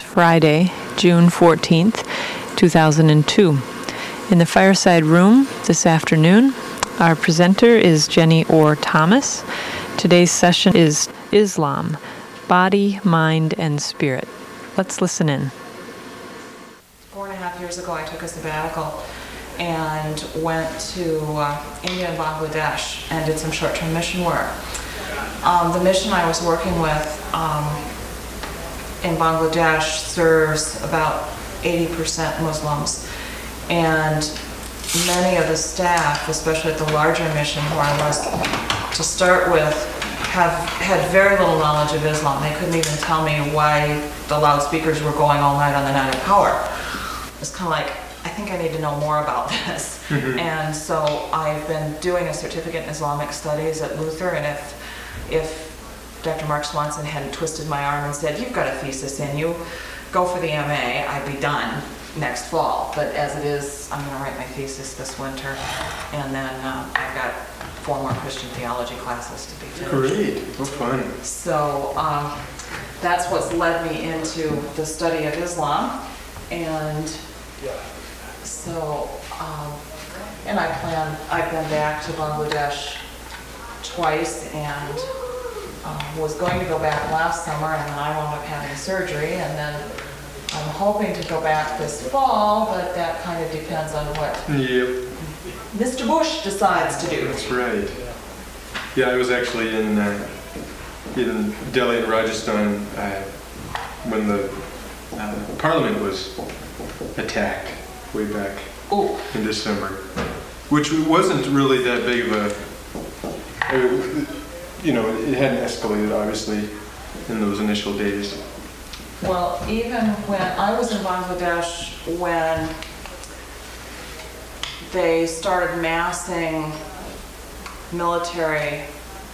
Friday, June 14th, 2002. In the Fireside Room this afternoon, our presenter is Jenny Orr Thomas. Today's session is Islam, Body, Mind, and Spirit. Let's listen in. 4.5 years ago, I took a sabbatical and went to India and Bangladesh and did some short-term mission work. The mission I was working with in Bangladesh serves about 80% Muslims, and many of the staff, especially at the larger mission where I was to start with, had very little knowledge of Islam. They couldn't even tell me why the loudspeakers were going all night on the Night of Power. It's kind of like, I think I need to know more about this. And so I've been doing a certificate in Islamic Studies at Luther, and if Dr. Mark Swanson hadn't twisted my arm and said, "You've got a thesis in you, go for the MA," I'd be done next fall. But as it is, I'm going to write my thesis this winter, and then I've got 4 more Christian theology classes to be finished. Great, what fun. So that's what's led me into the study of Islam, and so and I've been back to Bangladesh twice, and was going to go back last summer, and then I wound up having surgery, and then I'm hoping to go back this fall, but that kind of depends on what Mr. Bush decides to do. That's right. Yeah, I was actually in Delhi and Rajasthan when the Parliament was attacked way back in December, which wasn't really that big of a, it hadn't escalated obviously in those initial days. Well, even when I was in Bangladesh, when they started massing military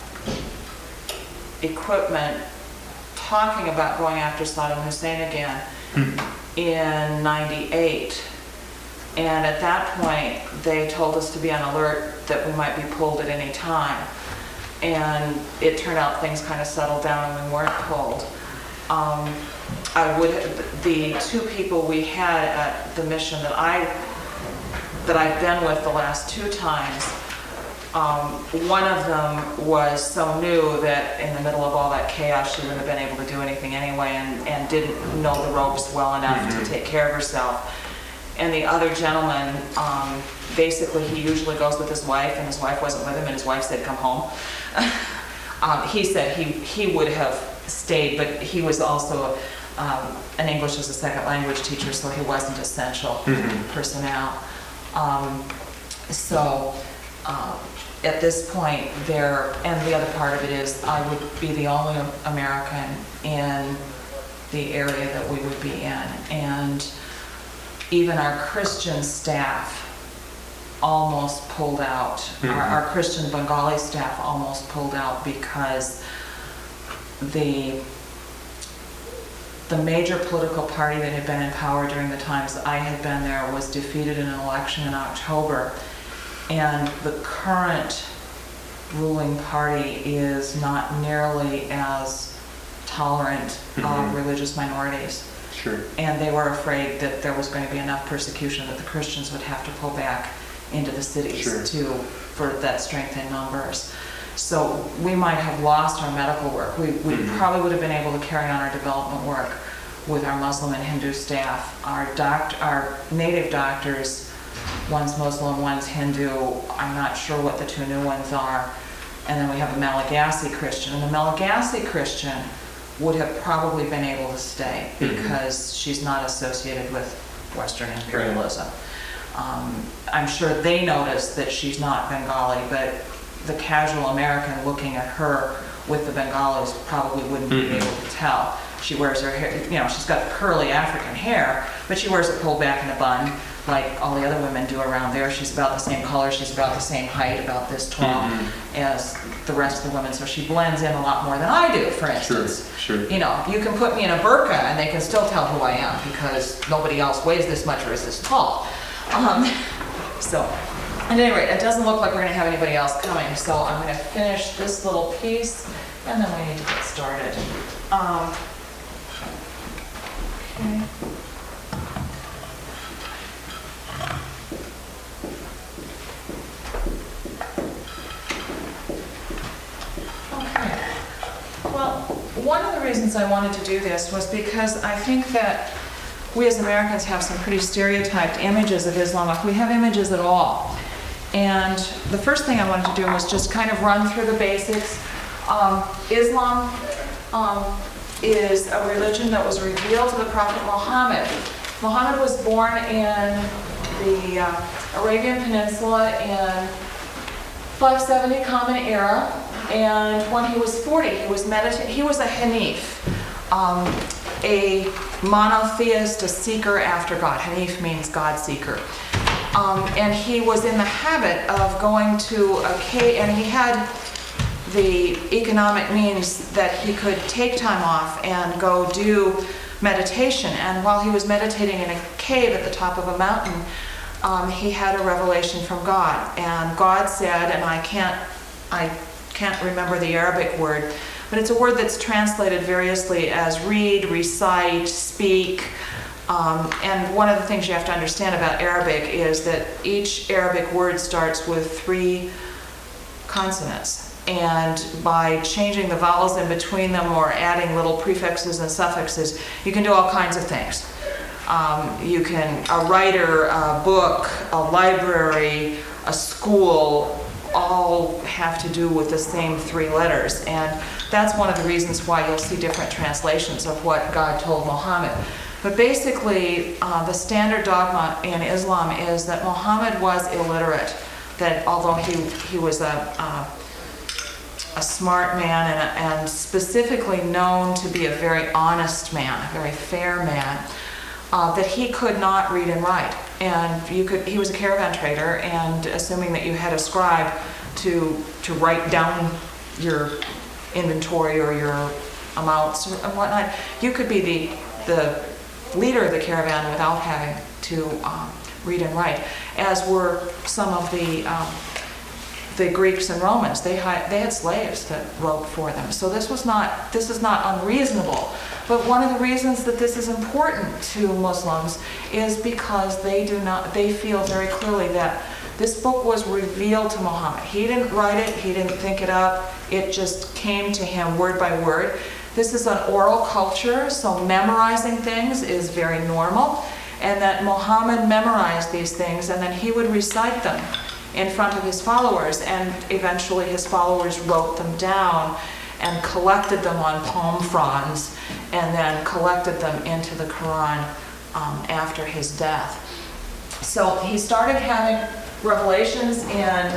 equipment, talking about going after Saddam Hussein again in '98. And at that point, they told us to be on alert that we might be pulled at any time. And it turned out things kind of settled down and we weren't pulled. The 2 people we had at the mission that I've been with the last 2 times, one of them was so new that in the middle of all that chaos she wouldn't have been able to do anything anyway, and didn't know the ropes well enough to take care of herself. And the other gentleman, basically he usually goes with his wife, and his wife wasn't with him, and his wife said, "Come home." He said he would have stayed, but he was also an English as a second language teacher, so he wasn't essential personnel. At this point and the other part of it is I would be the only American in the area that we would be in, and even our Christian staff almost pulled out. Our Christian Bengali staff almost pulled out because the major political party that had been in power during the times I had been there was defeated in an election in October, and the current ruling party is not nearly as tolerant of religious minorities. Sure. And they were afraid that there was going to be enough persecution that the Christians would have to pull back into the cities for that strength in numbers. So we might have lost our medical work. We probably would have been able to carry on our development work with our Muslim and Hindu staff. Our native doctors, one's Muslim, one's Hindu. I'm not sure what the 2 new ones are. And then we have a Malagasy Christian. And the Malagasy Christian would have probably been able to stay because she's not associated with Western imperialism. I'm sure they noticed that she's not Bengali, but the casual American looking at her with the Bengalis probably wouldn't be able to tell. She wears her hair, she's got curly African hair, but she wears it pulled back in a bun like all the other women do around there. She's about the same color, she's about the same height, about this tall as the rest of the women, so she blends in a lot more than I do, for instance. Sure. You can put me in a burqa and they can still tell who I am because nobody else weighs this much or is this tall. So, at any rate, it doesn't look like we're going to have anybody else coming, so I'm going to finish this little piece and then we need to get started. Okay. Okay. Well, one of the reasons I wanted to do this was because I think that we as Americans have some pretty stereotyped images of Islam, if we have images at all. And the first thing I wanted to do was just kind of run through the basics. Islam is a religion that was revealed to the Prophet Muhammad. Muhammad was born in the Arabian Peninsula in 570 Common Era, and when he was 40, he was a Hanif, a monotheist, a seeker after God. Hanif means God seeker. And he was in the habit of going to a cave, and he had the economic means that he could take time off and go do meditation. And while he was meditating in a cave at the top of a mountain, he had a revelation from God. And God said, and I can't remember the Arabic word, but it's a word that's translated variously as read, recite, speak. And one of the things you have to understand about Arabic is that each Arabic word starts with 3 consonants. And by changing the vowels in between them or adding little prefixes and suffixes, you can do all kinds of things. A writer, a book, a library, a school, all have to do with the same 3 letters. And that's one of the reasons why you'll see different translations of what God told Muhammad. But basically, the standard dogma in Islam is that Muhammad was illiterate, that although he was a smart man and specifically known to be a very honest man, a very fair man, that he could not read and write. And he was a caravan trader, and assuming that you had a scribe to write down your inventory or your amounts and whatnot, you could be the leader of the caravan without having to read and write, as were some of the Greeks and Romans. They had slaves that wrote for them. So this is not unreasonable. But one of the reasons that this is important to Muslims is because they feel very clearly that this book was revealed to Muhammad. He didn't write it, he didn't think it up, it just came to him word by word. This is an oral culture, so memorizing things is very normal, and that Muhammad memorized these things and then he would recite them in front of his followers, and eventually his followers wrote them down and collected them on palm fronds and then collected them into the Quran after his death. So he started having revelations in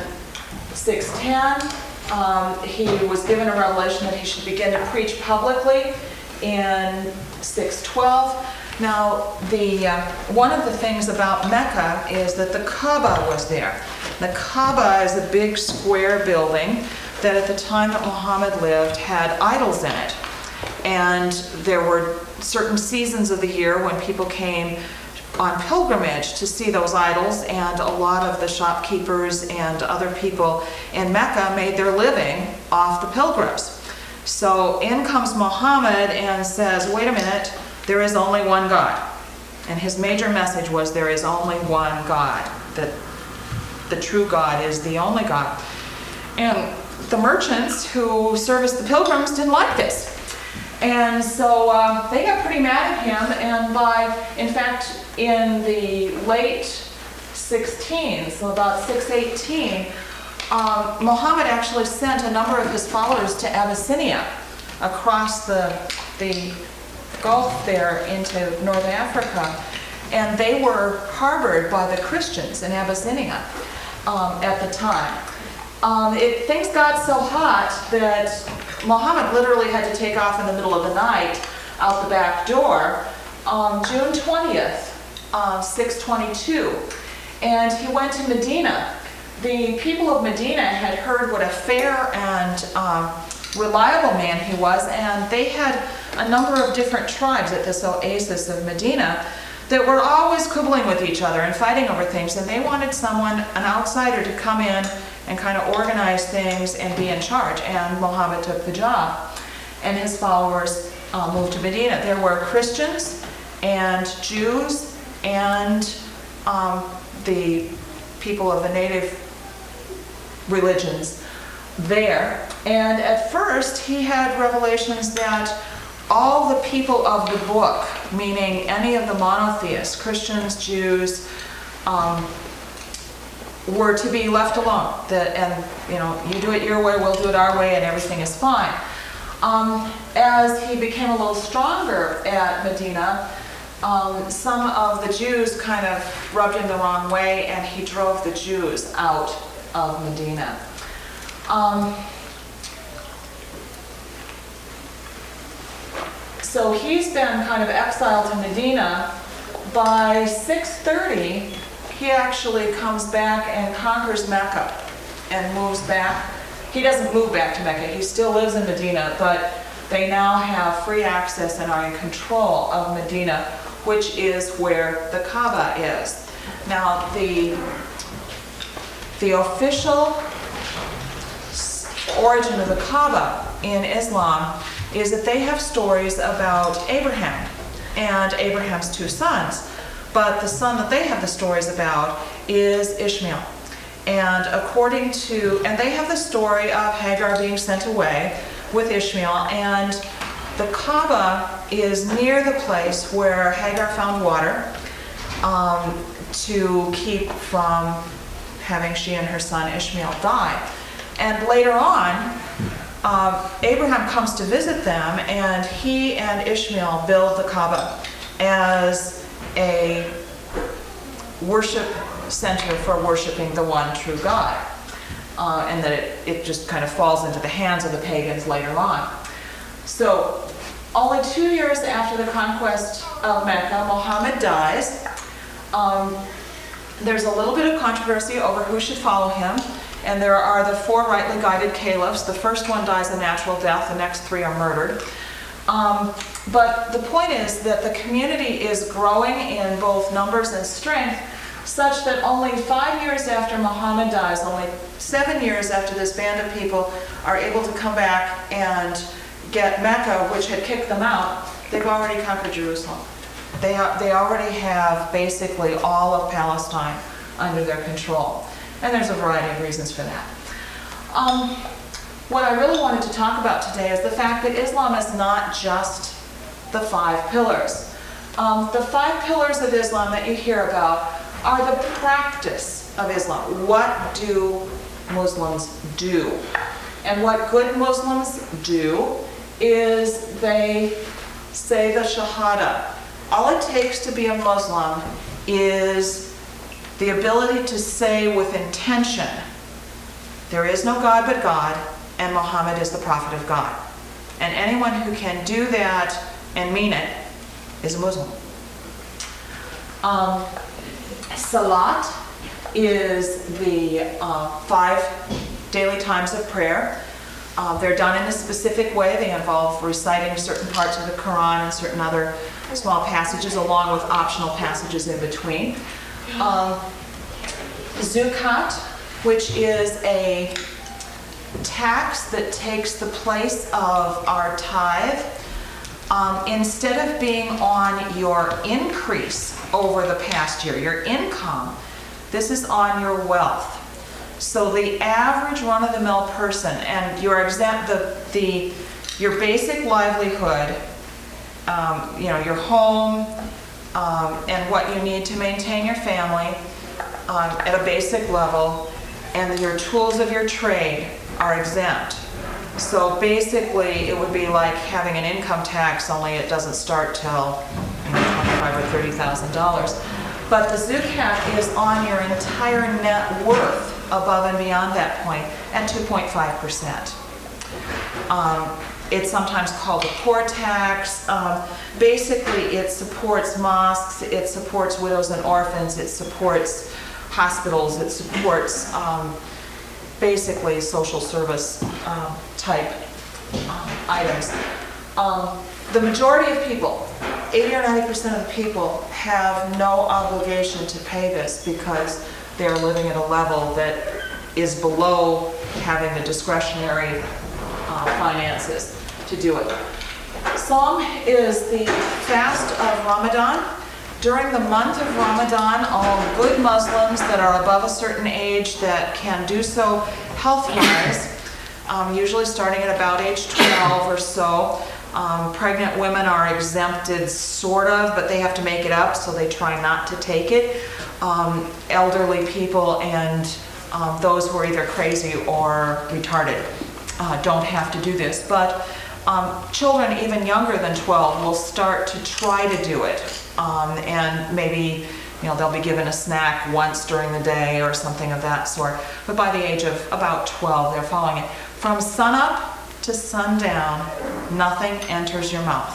610. He was given a revelation that he should begin to preach publicly in 612. Now, one of the things about Mecca is that the Kaaba was there. The Kaaba is a big square building that at the time that Muhammad lived had idols in it. And there were certain seasons of the year when people came on pilgrimage to see those idols, and a lot of the shopkeepers and other people in Mecca made their living off the pilgrims. So in comes Muhammad and says, wait a minute, there is only one God. And his major message was there is only one God, that the true God is the only God. And the merchants who serviced the pilgrims didn't like this. And so they got pretty mad at him, and in fact, in the late 16, so about 618, Muhammad actually sent a number of his followers to Abyssinia, across the Gulf there into North Africa, and they were harbored by the Christians in Abyssinia at the time. Things got so hot that Muhammad literally had to take off in the middle of the night out the back door on June 20th, 622, and he went to Medina. The people of Medina had heard what a fair and reliable man he was, and they had a number of different tribes at this oasis of Medina that were always quibbling with each other and fighting over things, and they wanted an outsider to come in and kind of organize things and be in charge, and Muhammad took the job, and his followers moved to Medina. There were Christians and Jews and the people of the native religions there. And at first he had revelations that all the people of the book, meaning any of the monotheists, Christians, Jews, were to be left alone. And you do it your way, we'll do it our way, and everything is fine. As he became a little stronger at Medina, some of the Jews kind of rubbed him the wrong way, and he drove the Jews out of Medina. So he's been kind of exiled to Medina. By 630, he actually comes back and conquers Mecca and moves back. He doesn't move back to Mecca. He still lives in Medina, but they now have free access and are in control of Medina, which is where the Kaaba is. Now, the official origin of the Kaaba in Islam is that they have stories about Abraham and Abraham's two sons, but the son that they have the stories about is Ishmael. And and they have the story of Hagar being sent away with Ishmael, and the Kaaba is near the place where Hagar found water to keep from having she and her son Ishmael die. And later on, Abraham comes to visit them, and he and Ishmael build the Kaaba as a worship center for worshiping the one true God. And that it just kind of falls into the hands of the pagans later on. So, only 2 years after the conquest of Mecca, Muhammad dies. There's a little bit of controversy over who should follow him. And there are the 4 rightly guided caliphs. The first one dies a natural death, the next 3 are murdered. But the point is that the community is growing in both numbers and strength, such that only 5 years after Muhammad dies, only 7 years after this band of people are able to come back and get Mecca, which had kicked them out, they've already conquered Jerusalem. They already have basically all of Palestine under their control. And there's a variety of reasons for that. What I really wanted to talk about today is the fact that Islam is not just the 5 pillars. The 5 pillars of Islam that you hear about are the practice of Islam. What do Muslims do? And what good Muslims do is they say the Shahada. All it takes to be a Muslim is the ability to say with intention, there is no God but God, and Muhammad is the prophet of God. And anyone who can do that and mean it is a Muslim. Salat is the 5 daily times of prayer. They're done in a specific way. They involve reciting certain parts of the Quran and certain other small passages, along with optional passages in between. Zukat, which is a tax that takes the place of our tithe, instead of being on your increase over the past year, your income, this is on your wealth. So the average run-of-the-mill person, and you're exempt, your basic livelihood, your home, and what you need to maintain your family at a basic level, and your tools of your trade are exempt. So basically, it would be like having an income tax, only it doesn't start till $25,000 or $30,000. But the zakat is on your entire net worth above and beyond that point at 2.5%. It's sometimes called a poor tax. Basically, it supports mosques, it supports widows and orphans, it supports hospitals, it supports basically social service type items. The majority of people, 80 or 90% of the people, have no obligation to pay this because they're living at a level that is below having the discretionary finances to do it. Sawm is the fast of Ramadan. During the month of Ramadan, all good Muslims that are above a certain age that can do so health-wise, usually starting at about age 12 or so. Pregnant women are exempted, sort of, but they have to make it up, so they try not to take it. Elderly people and those who are either crazy or retarded don't have to do this. But children even younger than 12 will start to try to do it. And maybe they'll be given a snack once during the day or something of that sort. But by the age of about 12, they're following it. From sunup to sundown, nothing enters your mouth.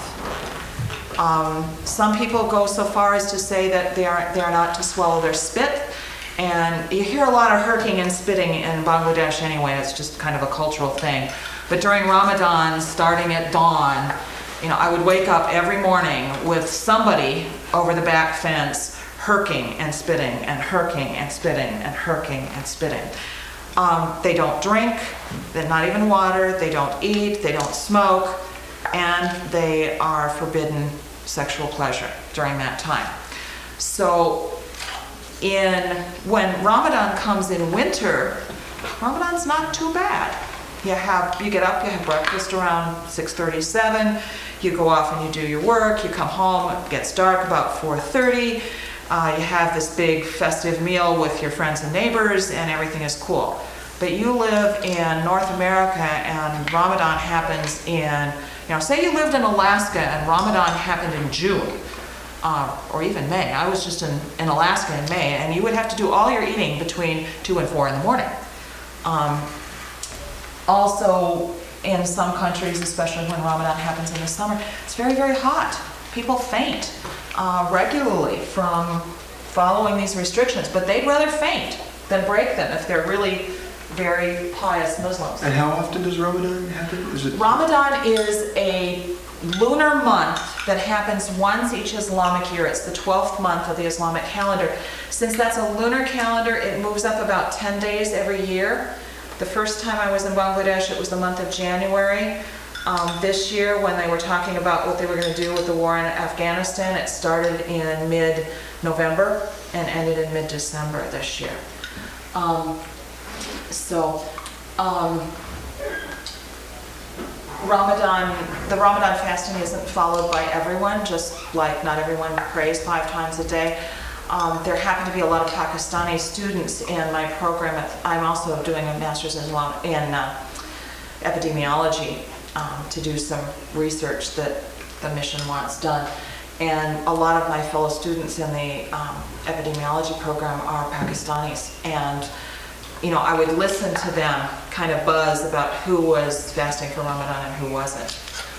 Some people go so far as to say that they are not to swallow their spit. And you hear a lot of hurking and spitting in Bangladesh anyway. It's just kind of a cultural thing. But during Ramadan, starting at dawn, I would wake up every morning with somebody over the back fence hurking and spitting and hurking and spitting and hurking and spitting. They don't drink, they're not even water, they don't eat, they don't smoke, and they are forbidden sexual pleasure during that time. So when Ramadan comes in winter, Ramadan's not too bad. You get up, you have breakfast around 6:37, you go off and you do your work, you come home, it gets dark about 4:30, you have this big festive meal with your friends and neighbors, and everything is cool. But you live in North America and Ramadan happens in, say you lived in Alaska and Ramadan happened in June, or even May. I was just in Alaska in May, and you would have to do all your eating between 2 and 4 in the morning. Also, in some countries, especially when Ramadan happens in the summer, it's very, very hot. People faint regularly from following these restrictions, but they'd rather faint than break them if they're really very pious Muslims. And how often does Ramadan happen? Ramadan is a lunar month that happens once each Islamic year. It's the 12th month of the Islamic calendar. Since that's a lunar calendar, it moves up about 10 days every year. The first time I was in Bangladesh, it was the month of January. This year, when they were talking about what they were going to do with the war in Afghanistan, it started in mid-November and ended in mid-December this year. The Ramadan fasting isn't followed by everyone, just like not everyone prays 5 times a day. There happen to be a lot of Pakistani students in my program. I'm also doing a master's in epidemiology to do some research that the mission wants done. And a lot of my fellow students in the epidemiology program are Pakistanis. And I would listen to them kind of buzz about who was fasting for Ramadan and who wasn't.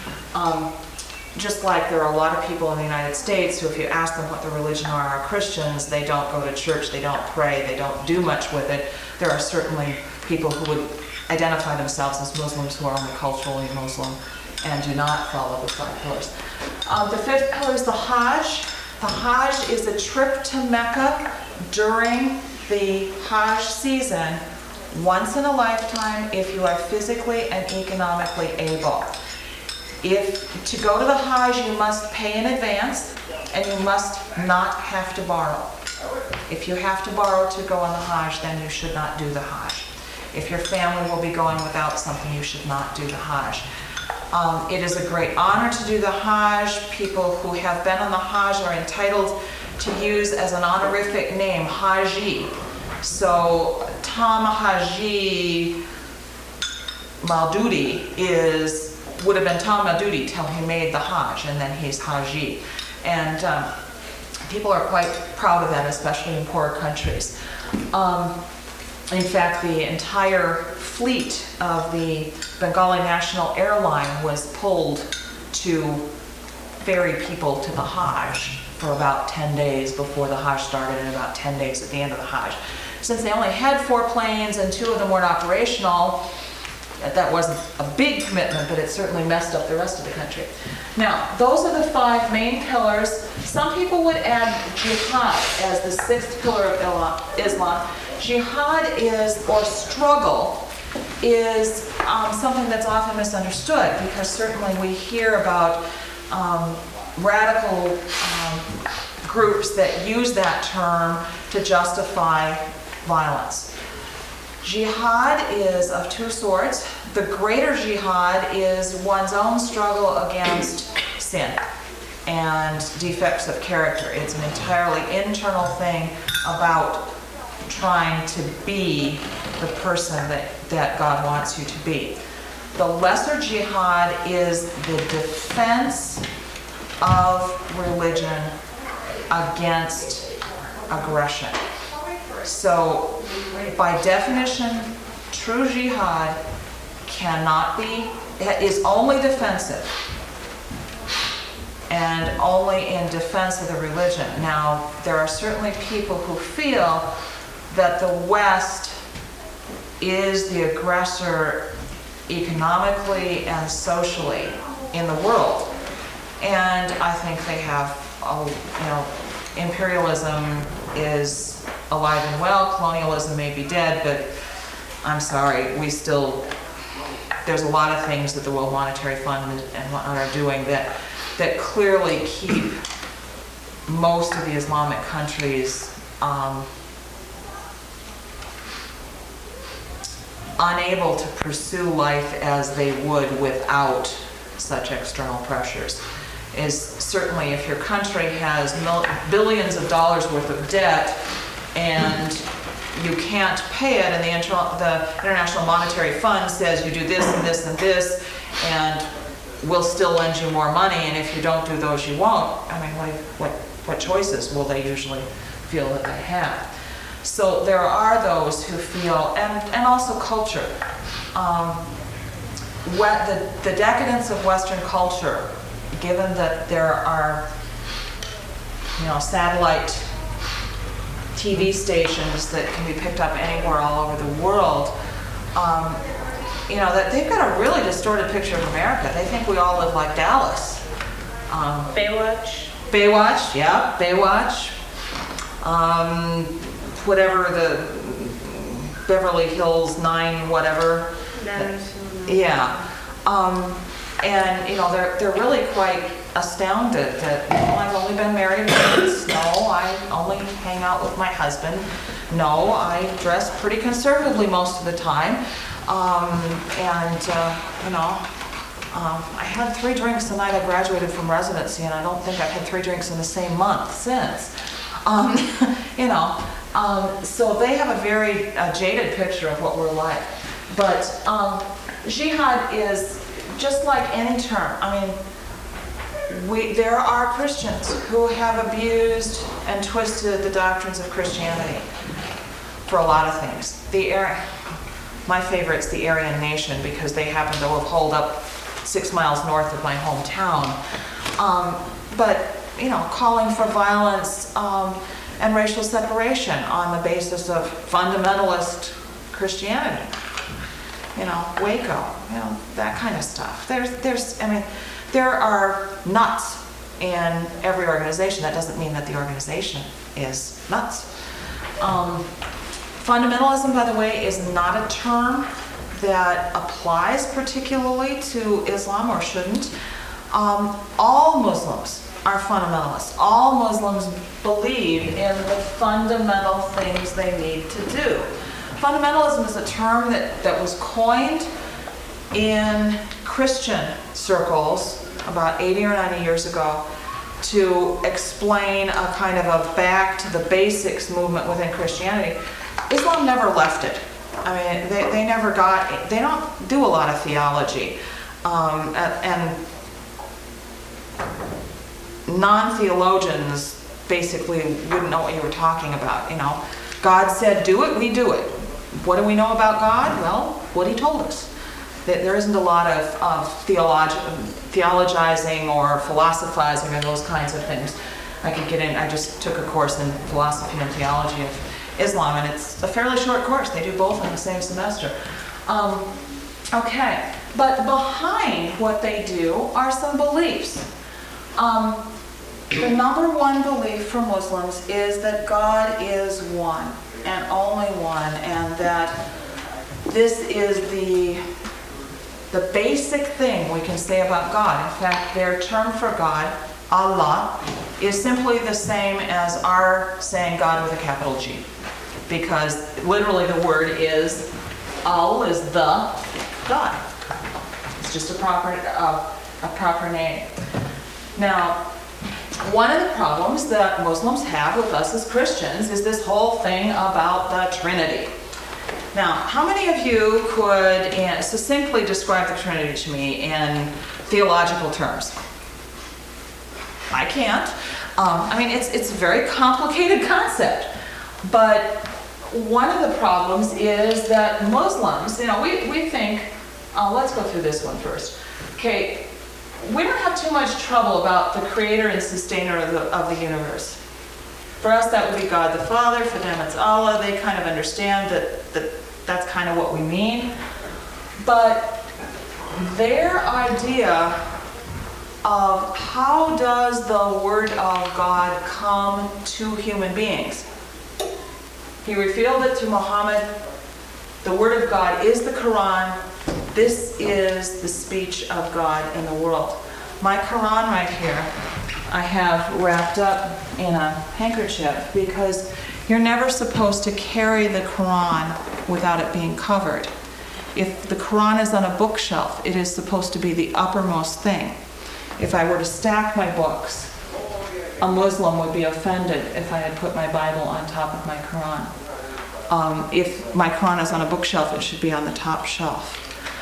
Just like there are a lot of people in the United States who, if you ask them what their religion are Christians, they don't go to church, they don't pray, they don't do much with it. There are certainly people who would identify themselves as Muslims who are only culturally Muslim and do not follow the 5 pillars. The 5th pillar is the Hajj. The Hajj is a trip to Mecca during the Hajj season once in a lifetime if you are physically and economically able. To go to the Hajj, you must pay in advance and you must not have to borrow. If you have to borrow to go on the Hajj, then you should not do the Hajj. If your family will be going without something, you should not do the Hajj. It is a great honor to do the Hajj. People who have been on the Hajj are entitled to use as an honorific name Haji. So Tom Haji Maududi would have been Tom Maududi till he made the Hajj, and then he's Haji. And people are quite proud of that, especially in poorer countries. In fact, the entire fleet of the Bengali National Airline was pulled to ferry people to the Hajj for about 10 days before the Hajj started and about 10 days at the end of the Hajj. Since they only had 4 planes and 2 of them weren't operational, that wasn't a big commitment, but it certainly messed up the rest of the country. Now, those are the 5 main pillars. Some people would add jihad as the 6th pillar of Islam. Jihad is, or struggle, is something that's often misunderstood, because certainly we hear about radical groups that use that term to justify violence. Jihad is of two sorts. The greater jihad is one's own struggle against sin and defects of character. It's an entirely internal thing about trying to be the person that God wants you to be. The lesser jihad is the defense of religion against aggression. So, by definition, true jihad is only defensive, and only in defense of the religion. Now, there are certainly people who feel that the West is the aggressor economically and socially in the world. And I think they have, imperialism is alive and well, colonialism may be dead, but I'm sorry, there's a lot of things that the World Monetary Fund and whatnot are doing that clearly keep most of the Islamic countries unable to pursue life as they would without such external pressures. Is certainly if your country has billions of dollars worth of debt and you can't pay it, and the International Monetary Fund says you do this and this and this, and we'll still lend you more money, and if you don't do those, you won't. I mean, what choices will they usually feel that they have? So there are those who feel, and also culture. The decadence of Western culture, given that there are, satellite TV stations that can be picked up anywhere all over the world, that they've got a really distorted picture of America. They think we all live like Dallas. Baywatch, yeah, Baywatch. Whatever the Beverly Hills 9, whatever. Yeah. And they're really quite astounded that, I've only been married once. No, I only hang out with my husband. No, I dress pretty conservatively most of the time. I had 3 drinks the night I graduated from residency, and I don't think I've had 3 drinks in the same month since. So they have a very jaded picture of what we're like. But jihad is just like any term. I mean, there are Christians who have abused and twisted the doctrines of Christianity for a lot of things. My favorite's the Aryan Nation, because they happen to have holed up 6 miles north of my hometown. But calling for violence and racial separation on the basis of fundamentalist Christianity. Waco, that kind of stuff. There are nuts in every organization. That doesn't mean that the organization is nuts. Fundamentalism, by the way, is not a term that applies particularly to Islam, or shouldn't. All Muslims are fundamentalists. All Muslims believe in the fundamental things they need to do. Fundamentalism is a term that was coined in Christian circles about 80 or 90 years ago to explain a kind of a back to the basics movement within Christianity. Islam never left it. I mean, they don't do a lot of theology. And non-theologians basically wouldn't know what you were talking about. God said do it, we do it. What do we know about God? Well, what he told us. There isn't a lot of theologizing or philosophizing or those kinds of things. I just took a course in philosophy and theology of Islam, and it's a fairly short course. They do both in the same semester. Okay, but behind what they do are some beliefs. The number one belief for Muslims is that God is one and only one, and that This is the basic thing we can say about God. In fact, their term for God, Allah, is simply the same as our saying God with a capital G. Because literally the word is, Al is the God. It's just a proper name. Now, one of the problems that Muslims have with us as Christians is this whole thing about the Trinity. Now, how many of you could succinctly describe the Trinity to me in theological terms? I can't. It's a very complicated concept. But one of the problems is that Muslims, we think, let's go through this one first. Okay, we don't have too much trouble about the creator and sustainer of the universe. For us, that would be God the Father. For them, it's Allah. They kind of understand that that's kind of what we mean. But their idea of how does the Word of God come to human beings? He revealed it to Muhammad. The Word of God is the Quran. This is the speech of God in the world. My Quran right here, I have wrapped up in a handkerchief because you're never supposed to carry the Quran without it being covered. If the Quran is on a bookshelf, it is supposed to be the uppermost thing. If I were to stack my books, a Muslim would be offended if I had put my Bible on top of my Quran. If my Quran is on a bookshelf, it should be on the top shelf.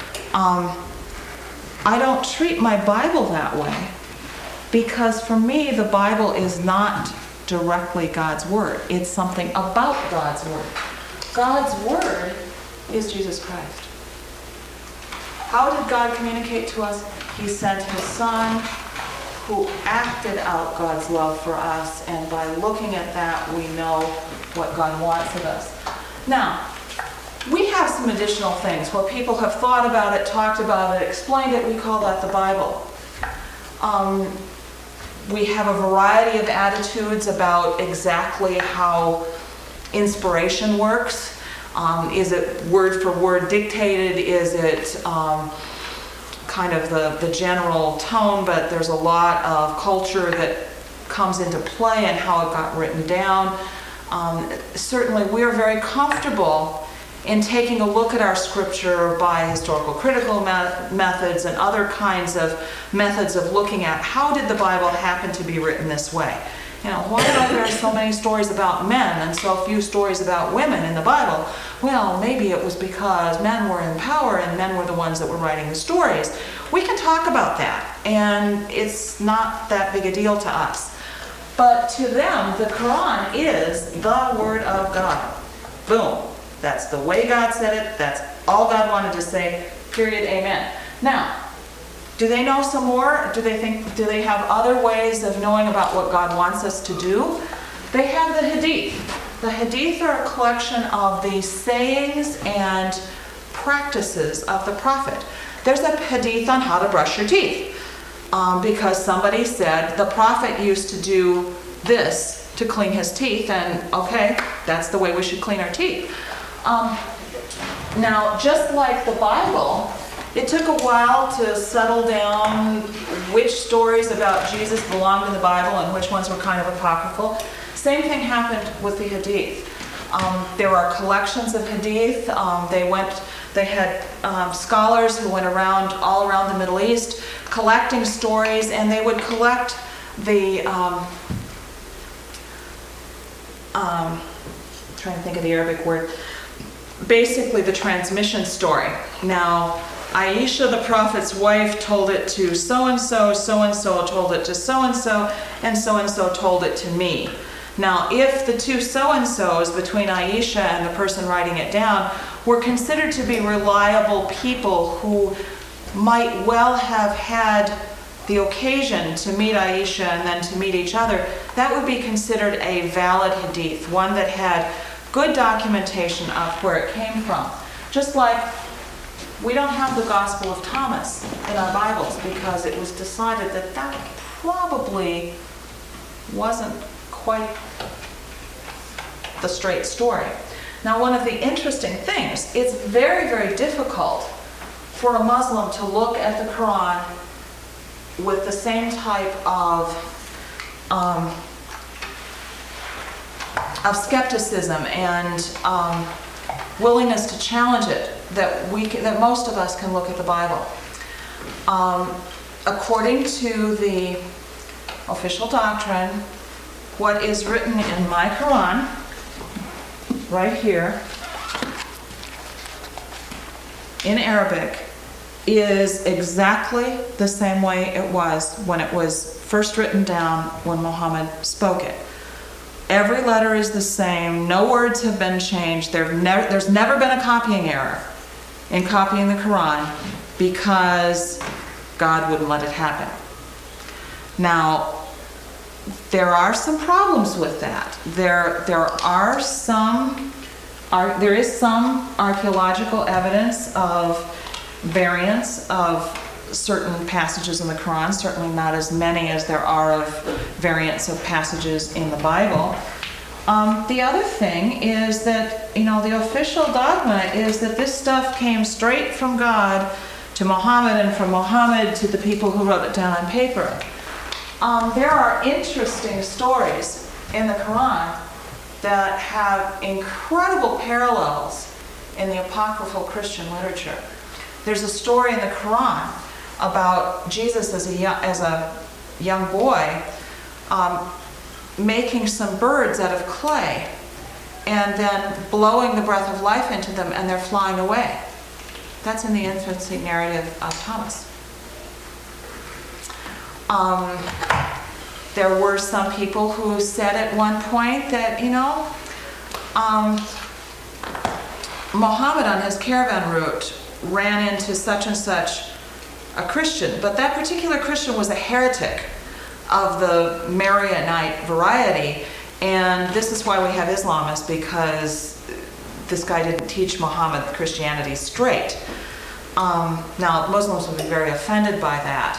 I don't treat my Bible that way because for me, the Bible is not directly God's Word. It's something about God's Word. God's Word is Jesus Christ. How did God communicate to us? He sent His Son who acted out God's love for us, and by looking at that, we know what God wants of us. Now, we have some additional things where people have thought about it, talked about it, explained it. We call that the Bible. We have a variety of attitudes about exactly how inspiration works. Is it word for word dictated? Is it kind of the general tone, but there's a lot of culture that comes into play and how it got written down? Certainly, we're very comfortable in taking a look at our scripture by historical critical methods and other kinds of methods of looking at how did the Bible happen to be written this way. Why are there so many stories about men and so few stories about women in the Bible? Well, maybe it was because men were in power and men were the ones that were writing the stories. We can talk about that, and it's not that big a deal to us. But to them, the Quran is the Word of God. Boom. That's the way God said it. That's all God wanted to say. Period. Amen. Now, do they know some more? Do they have other ways of knowing about what God wants us to do? They have the Hadith. The Hadith are a collection of the sayings and practices of the Prophet. There's a Hadith on how to brush your teeth because somebody said the Prophet used to do this to clean his teeth, and okay, that's the way we should clean our teeth. Now, just like the Bible, it took a while to settle down which stories about Jesus belonged in the Bible and which ones were kind of apocryphal. Same thing happened with the Hadith. There are collections of Hadith. They had scholars who went around all around the Middle East collecting stories, and they would collect the trying to think of the Arabic word. Basically, the transmission story. Now, Aisha, the Prophet's wife, told it to so-and-so told it to so-and-so told it to me. Now, if the two so-and-sos between Aisha and the person writing it down were considered to be reliable people who might well have had the occasion to meet Aisha and then to meet each other, that would be considered a valid hadith, one that had good documentation of where it came from. Just like we don't have the Gospel of Thomas in our Bibles because it was decided that that probably wasn't quite the straight story. Now, one of the interesting things, it's very, very difficult for a Muslim to look at the Quran with the same type of skepticism and willingness to challenge it that most of us can look at the Bible. According to the official doctrine, what is written in my Quran, right here, in Arabic, is exactly the same way it was when it was first written down when Muhammad spoke it. Every letter is the same. No words have been changed. There's never been a copying error in copying the Quran because God wouldn't let it happen. Now, there are some problems with that. There is some archaeological evidence of variants of certain passages in the Quran, certainly not as many as there are of variants of passages in the Bible. The other thing is that, the official dogma is that this stuff came straight from God to Muhammad and from Muhammad to the people who wrote it down on paper. There are interesting stories in the Quran that have incredible parallels in the apocryphal Christian literature. There's a story in the Quran about Jesus as a young boy making some birds out of clay and then blowing the breath of life into them, and they're flying away. That's in the infancy narrative of Thomas. There were some people who said at one point that, Muhammad on his caravan route ran into such and such a Christian, but that particular Christian was a heretic of the Maronite variety, and this is why we have Islam, is because this guy didn't teach Muhammad Christianity straight. Now, Muslims would be very offended by that.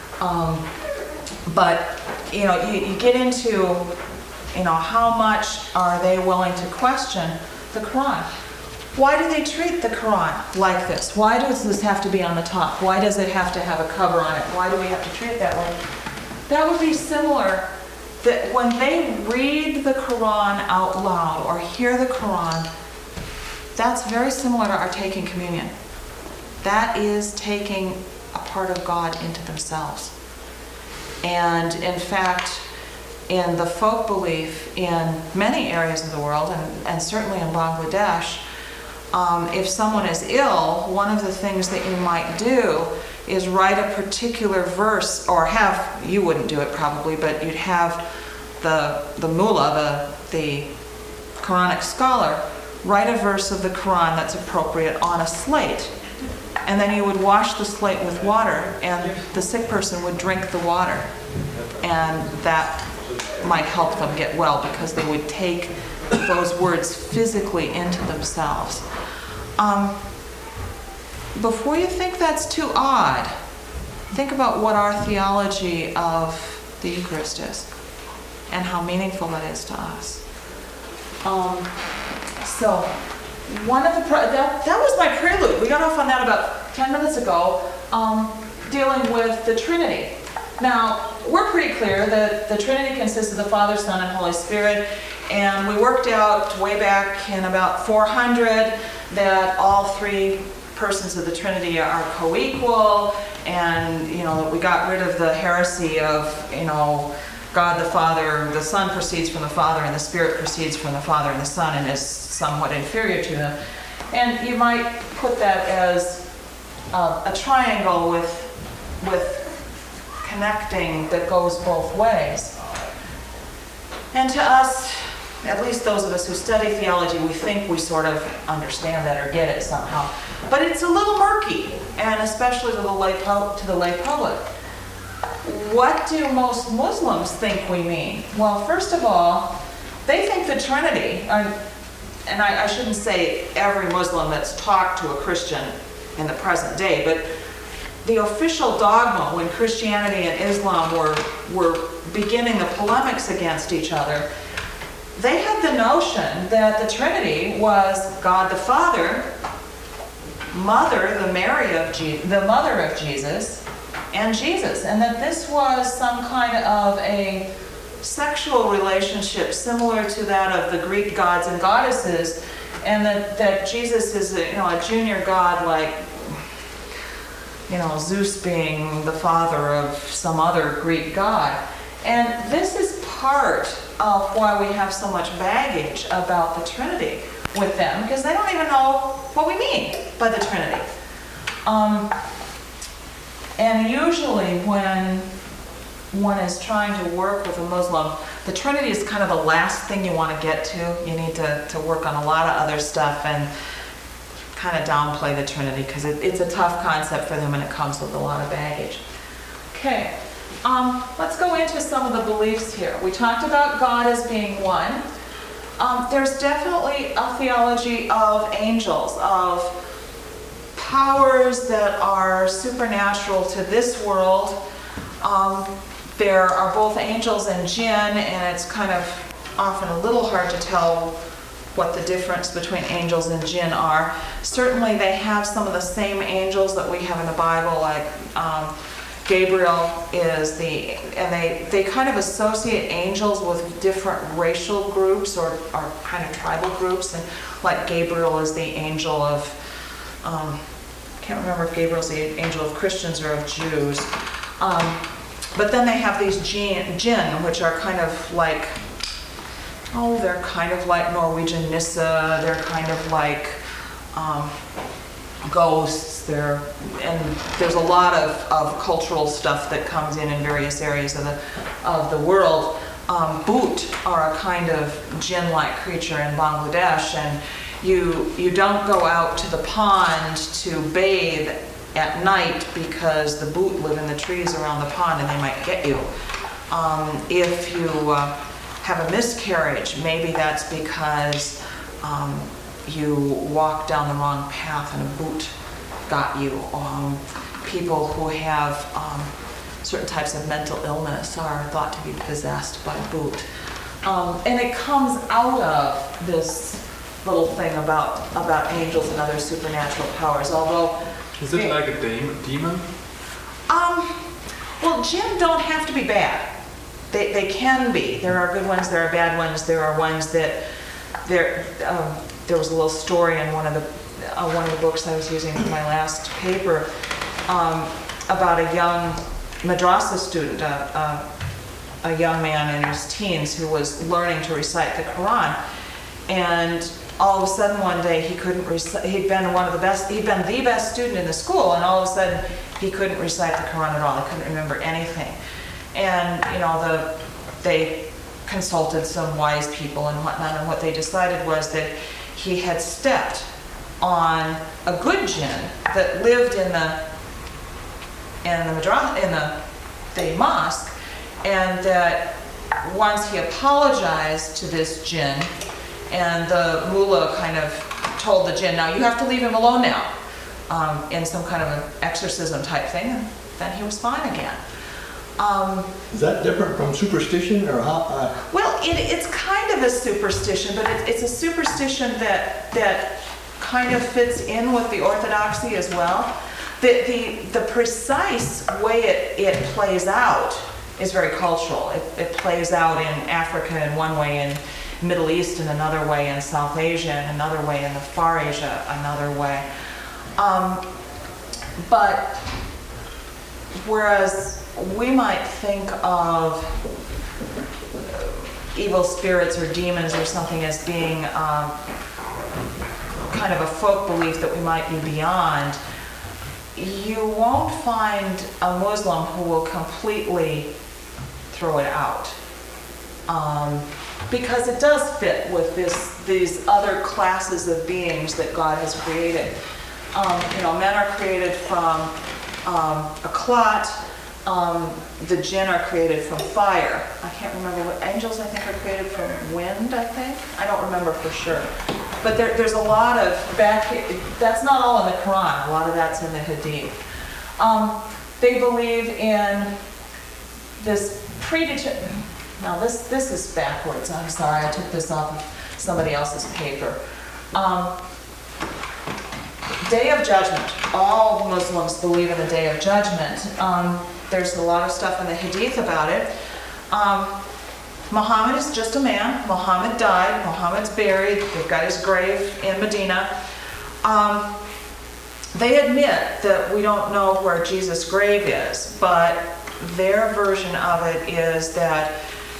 But, you get into, how much are they willing to question the Quran? Why do they treat the Quran like this? Why does this have to be on the top? Why does it have to have a cover on it? Why do we have to treat it that way? That would be similar that when they read the Quran out loud or hear the Quran, that's very similar to our taking communion. That is taking a part of God into themselves. And in fact, in the folk belief in many areas of the world, and certainly in Bangladesh, if someone is ill, one of the things that you might do is write a particular verse, or you wouldn't do it probably, but you'd have the mullah, the Quranic scholar, write a verse of the Quran that's appropriate on a slate. And then you would wash the slate with water, and the sick person would drink the water. And that might help them get well, because they would take those words physically into themselves. Before you think that's too odd, think about what our theology of the Eucharist is and how meaningful that is to us. So, one of the that was my prelude. We got off on that about 10 minutes ago, dealing with the Trinity. Now, we're pretty clear that the Trinity consists of the Father, Son, and Holy Spirit, and we worked out way back in about 400 that all three persons of the Trinity are co-equal, and that we got rid of the heresy of God the Father, the Son proceeds from the Father, and the Spirit proceeds from the Father and the Son, and is somewhat inferior to them. And you might put that as a triangle with connecting that goes both ways. And to us, at least those of us who study theology, we think we sort of understand that or get it somehow. But it's a little murky, and especially to the lay public. What do most Muslims think we mean? Well, first of all, they think the Trinity, and I shouldn't say every Muslim that's talked to a Christian in the present day, but the official dogma when Christianity and Islam were beginning the polemics against each other, they had the notion that the Trinity was God the Father, Mother, the mother of Jesus, and Jesus, and that this was some kind of a sexual relationship similar to that of the Greek gods and goddesses, and that Jesus is a junior god, like Zeus being the father of some other Greek god. And this is part of why we have so much baggage about the Trinity with them, because they don't even know what we mean by the Trinity. And usually when one is trying to work with a Muslim, the Trinity is kind of the last thing you want to get to. You need to work on a lot of other stuff and kind of downplay the Trinity, because it's a tough concept for them and it comes with a lot of baggage. Okay, let's go into some of the beliefs here. We talked about God as being one. There's definitely a theology of angels, of powers that are supernatural to this world. There are both angels and jinn, and it's kind of often a little hard to tell what the difference between angels and jinn are. Certainly they have some of the same angels that we have in the Bible, like Gabriel is and they kind of associate angels with different racial groups or kind of tribal groups, and like Gabriel is the angel of, can't remember if Gabriel's the angel of Christians or of Jews. But then they have these jinn, which are kind of like, they're kind of like Norwegian Nissa, they're kind of like ghosts, and there's a lot of cultural stuff that comes in various areas of the world. Bhoot are a kind of jinn-like creature in Bangladesh, and you don't go out to the pond to bathe at night because the Bhoot live in the trees around the pond and they might get you. If you have a miscarriage, maybe that's because you walked down the wrong path and a Bhoot got you. People who have certain types of mental illness are thought to be possessed by Bhoot. And it comes out of this little thing about angels and other supernatural powers, although... Is it like a demon? Well, jinn don't have to be bad. They can be. There are good ones, there are bad ones, there are ones that... There was a little story in one of the books I was using for my last paper about a young madrasa student, a young man in his teens who was learning to recite the Quran, and all of a sudden one day he couldn't recite. He'd been the best student in the school, and all of a sudden he couldn't recite the Quran at all. He couldn't remember anything, and they consulted some wise people and whatnot, and what they decided was that he had stepped on a good jinn that lived in the mosque, and that once he apologized to this jinn, and the mullah kind of told the jinn, now you have to leave him alone now, in some kind of an exorcism type thing, and then he was fine again. Is that different from superstition, or how? Well, it's kind of a superstition, but it's a superstition that kind of fits in with the orthodoxy as well. The precise way it plays out is very cultural. It plays out in Africa in one way, in Middle East in another way, in South Asia in another way, in the Far Asia another way. But whereas we might think of evil spirits or demons or something as being kind of a folk belief that we might be beyond, you won't find a Muslim who will completely throw it out. Because it does fit with these other classes of beings that God has created. Men are created from a clot. The jinn are created from fire. I can't remember what angels, I think, are created from wind, I think. I don't remember for sure. But there's a lot of that's not all in the Quran. A lot of that's in the Hadith. They believe in this Now this is backwards. I'm sorry, I took this off of somebody else's paper. Day of Judgment. All Muslims believe in the Day of Judgment. There's a lot of stuff in the Hadith about it. Muhammad is just a man. Muhammad died. Muhammad's buried. They've got his grave in Medina. They admit that we don't know where Jesus' grave is, but their version of it is that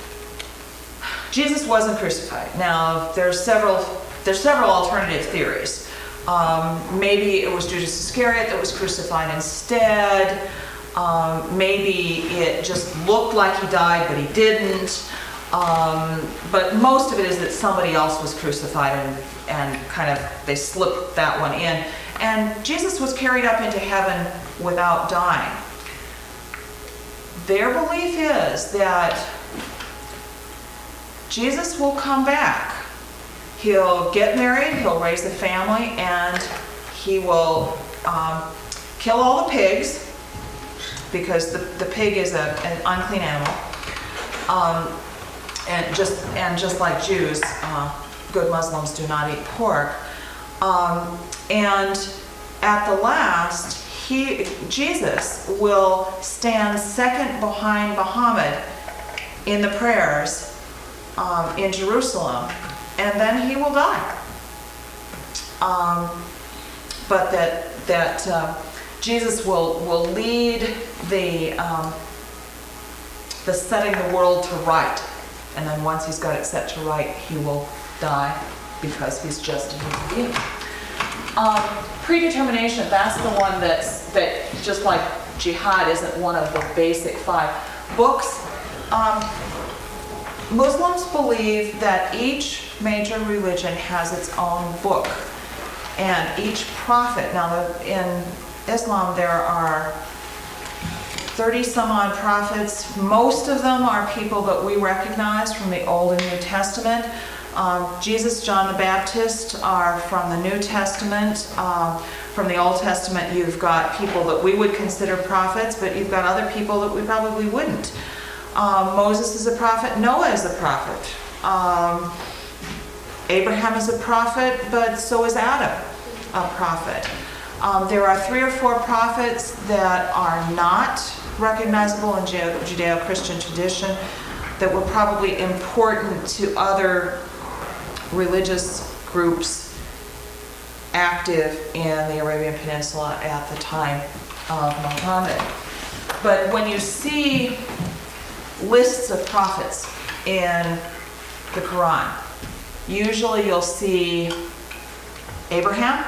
Jesus wasn't crucified. Now, there's several alternative theories. Maybe it was Judas Iscariot that was crucified instead. Maybe it just looked like he died, but he didn't. But most of it is that somebody else was crucified and kind of they slipped that one in. And Jesus was carried up into heaven without dying. Their belief is that Jesus will come back. He'll get married, he'll raise a family, and he will kill all the pigs, because the pig is an unclean animal. And just like Jews, good Muslims do not eat pork. And at the last, Jesus will stand second behind Muhammad in the prayers in Jerusalem, and then he will die. But that Jesus will lead the setting the world to right, and then once he's got it set to right, he will die because he's just a human being. Predetermination, that's the one that just like jihad isn't one of the basic 5 books. Muslims believe that each major religion has its own book, and each prophet, now in Islam there are 30 some odd prophets. Most of them are people that we recognize from the Old and New Testament. Jesus, John the Baptist are from the New Testament. From the Old Testament, you've got people that we would consider prophets, but you've got other people that we probably wouldn't. Moses is a prophet. Noah is a prophet. Abraham is a prophet, but so is Adam a prophet. There are 3 or 4 prophets that are not recognizable in Judeo-Christian tradition that were probably important to other religious groups active in the Arabian Peninsula at the time of Muhammad. But when you see lists of prophets in the Quran, usually you'll see Abraham,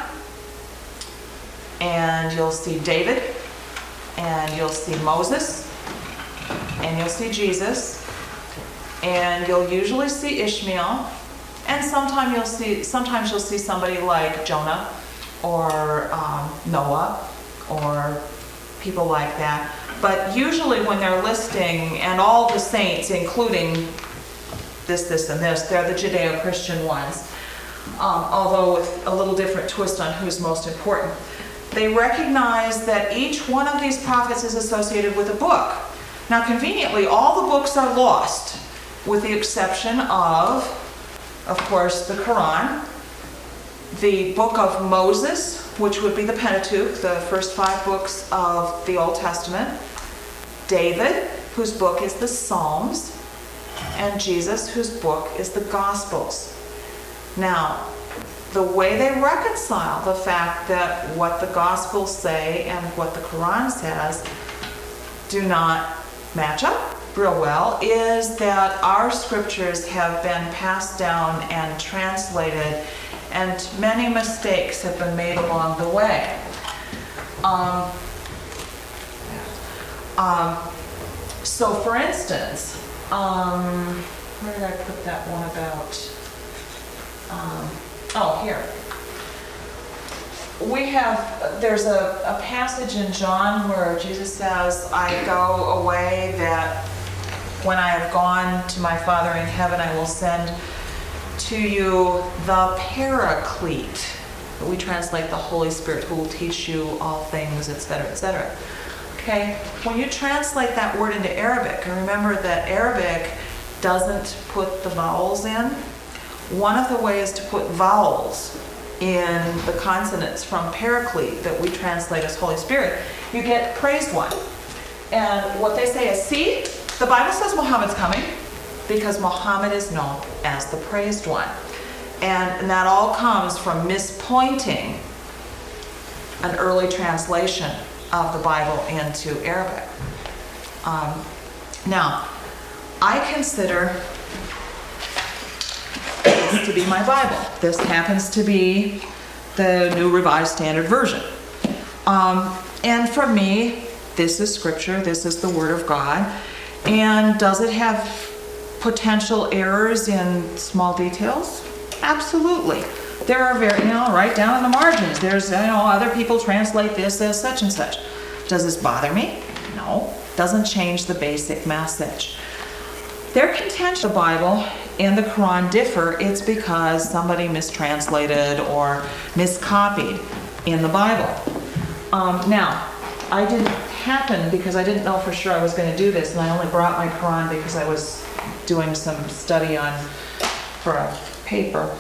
and you'll see David, and you'll see Moses, and you'll see Jesus, and you'll usually see Ishmael, and sometimes you'll see somebody like Jonah or Noah or people like that. But usually when they're listing, and all the saints, including this, and this, they're the Judeo-Christian ones, although with a little different twist on who's most important. They recognize that each one of these prophets is associated with a book. Now, conveniently, all the books are lost, with the exception of course, the Quran, the book of Moses, which would be the Pentateuch, the first 5 books of the Old Testament, David, whose book is the Psalms, and Jesus, whose book is the Gospels. Now, the way they reconcile the fact that what the Gospels say and what the Quran says do not match up real well is that our scriptures have been passed down and translated, and many mistakes have been made along the way. So for instance, where did I put that one about? Here. There's a passage in John where Jesus says, I go away that when I have gone to my Father in heaven, I will send to you the Paraclete. We translate the Holy Spirit, who will teach you all things, etc., etc. Okay? When you translate that word into Arabic, and remember that Arabic doesn't put the vowels in. One of the ways to put vowels in the consonants from Paraclete that we translate as Holy Spirit, you get praised one. And what they say is, see, the Bible says Muhammad's coming because Muhammad is known as the praised one. And that all comes from mispointing an early translation of the Bible into Arabic. Now, I consider this to be my Bible. This happens to be the New Revised Standard Version. And for me, this is Scripture, this is the Word of God. And does it have potential errors in small details? Absolutely. There are right down in the margins, there's, other people translate this as such and such. Does this bother me? No. Doesn't change the basic message. Their contention, the Bible and the Quran differ, it's because somebody mistranslated or miscopied in the Bible. Now, I didn't happen because I didn't know for sure I was going to do this, and I only brought my Quran because I was doing some study for a paper.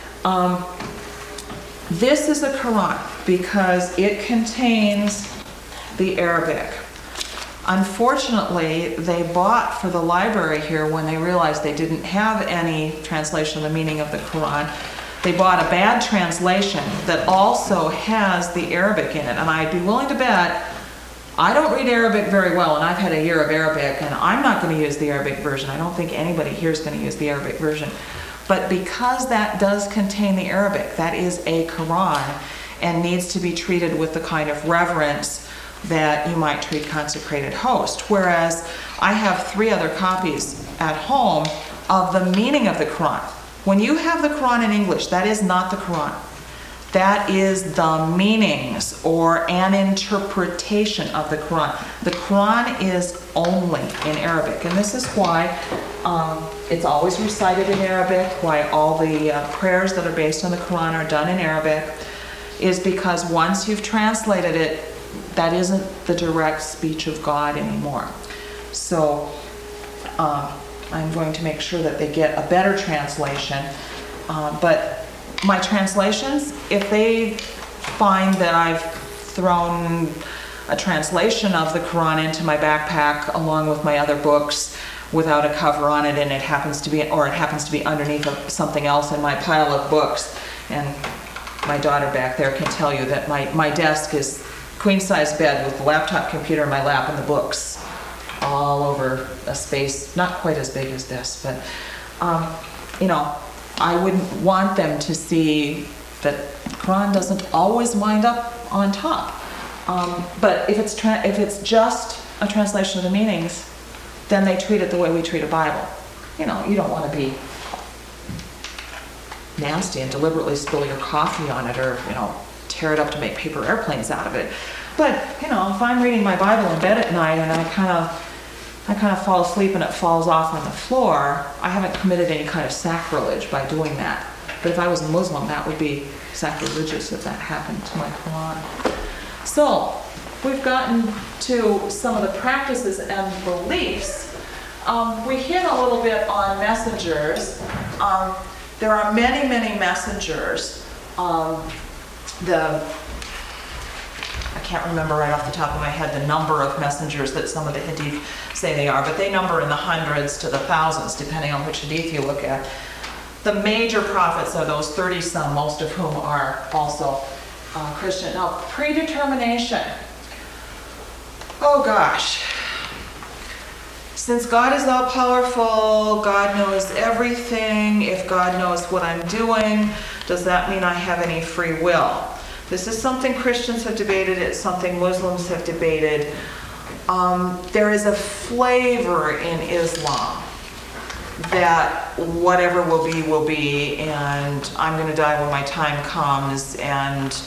This is a Quran because it contains the Arabic. Unfortunately, they bought for the library here when they realized they didn't have any translation of the meaning of the Quran. They bought a bad translation that also has the Arabic in it. And I'd be willing to bet, I don't read Arabic very well, and I've had a year of Arabic, and I'm not going to use the Arabic version. I don't think anybody here is going to use the Arabic version. But because that does contain the Arabic, that is a Quran and needs to be treated with the kind of reverence that you might treat consecrated host. Whereas I have 3 other copies at home of the meaning of the Quran. When you have the Quran in English, that is not the Quran. That is the meanings or an interpretation of the Quran. The Quran is only in Arabic, and this is why it's always recited in Arabic, why all the prayers that are based on the Quran are done in Arabic, is because once you've translated it, that isn't the direct speech of God anymore. So I'm going to make sure that they get a better translation. But my translations, if they find that I've thrown a translation of the Quran into my backpack along with my other books without a cover on it, and it happens to be underneath something else in my pile of books, and my daughter back there can tell you that my desk is queen-size bed with the laptop computer in my lap and the books all over a space not quite as big as this, but I wouldn't want them to see that Quran doesn't always wind up on top. But if it's just a translation of the meanings, then they treat it the way we treat a Bible. You don't want to be nasty and deliberately spill your coffee on it, or tear it up to make paper airplanes out of it. But if I'm reading my Bible in bed at night and I kind of fall asleep and it falls off on the floor, I haven't committed any kind of sacrilege by doing that. But if I was a Muslim, that would be sacrilegious if that happened to my Quran. So we've gotten to some of the practices and beliefs. We hit a little bit on messengers. There are many, many messengers. I can't remember right off the top of my head the number of messengers that some of the Hadith say they are, but they number in the hundreds to the thousands, depending on which Hadith you look at. The major prophets are those 30-some, most of whom are also Christian. Now, predetermination. Oh gosh. Since God is all-powerful, God knows everything. If God knows what I'm doing, does that mean I have any free will? This is something Christians have debated. It's something Muslims have debated. There is a flavor in Islam that whatever will be, and I'm going to die when my time comes, and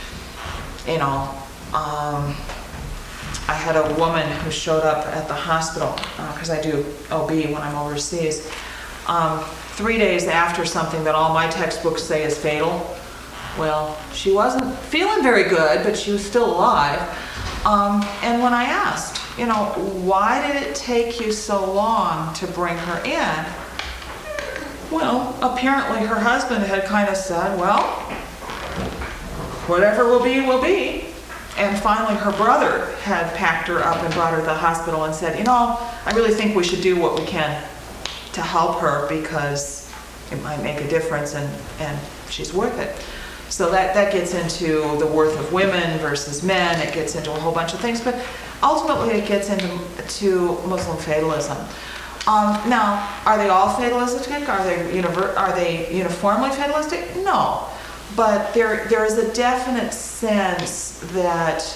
I had a woman who showed up at the hospital, because I do OB when I'm overseas, 3 days after something that all my textbooks say is fatal. Well, she wasn't feeling very good, but she was still alive. And when I asked, why did it take you so long to bring her in? Well, apparently her husband had kind of said, well, whatever will be, will be. And finally her brother had packed her up and brought her to the hospital and said, I really think we should do what we can to help her because it might make a difference and she's worth it. So that gets into the worth of women versus men. It gets into a whole bunch of things, but ultimately it gets into Muslim fatalism. Now, are they all fatalistic? Are they uniformly fatalistic? No, but there is a definite sense that